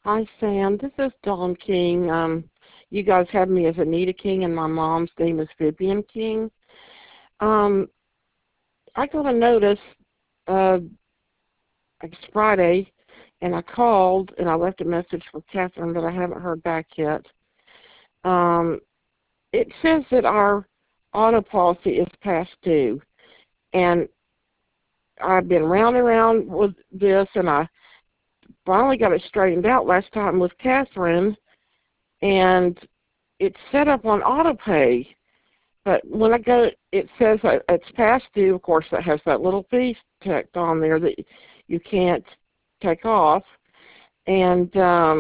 Hi, Sam. This is Dawn King. You guys have me as Anita King, and my mom's name is Vivian King. Um, I got a notice uh, it's Friday, and I called and I left a message for Catherine, but I haven't heard back yet. Um, it says that our auto policy is past due, and I've been round and round with this, and I finally got it straightened out last time with Catherine, and it's set up on auto pay. But when I go, it says that it's past due. Of course, that has that little fee tacked on there that you can't take off. And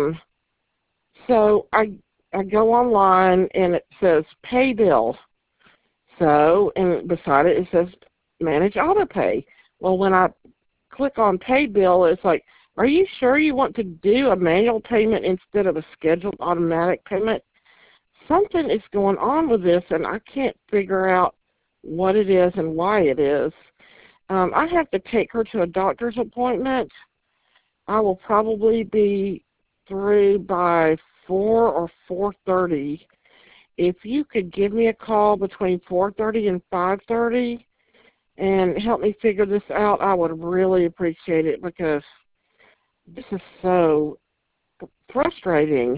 so I go online, and it says pay bill. So, and beside it, it says manage auto pay. Well, when I click on pay bill, it's like, are you sure you want to do a manual payment instead of a scheduled automatic payment? Something is going on with this, and I can't figure out what it is and why it is. I have to take her to a doctor's appointment. I will probably be through by 4 or 4:30. If you could give me a call between 4:30 and 5:30 and help me figure this out, I would really appreciate it, because this is so frustrating.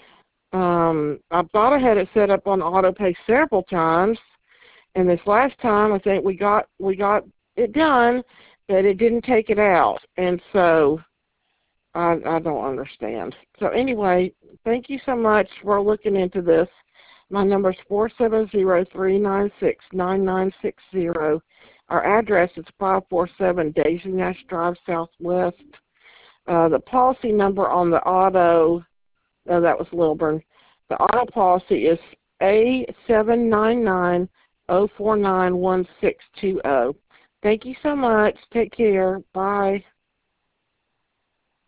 I thought I had it set up on auto pay several times, and this last time I think we got it done, but it didn't take it out, and so I don't understand. So anyway, thank you so much for looking into this. My number is 470-396-9960. Our address is 547 Daisy Nash Drive Southwest. The policy number on the auto, that was Lilburn. The auto policy is A799-049-1620. Thank you so much. Take care. Bye.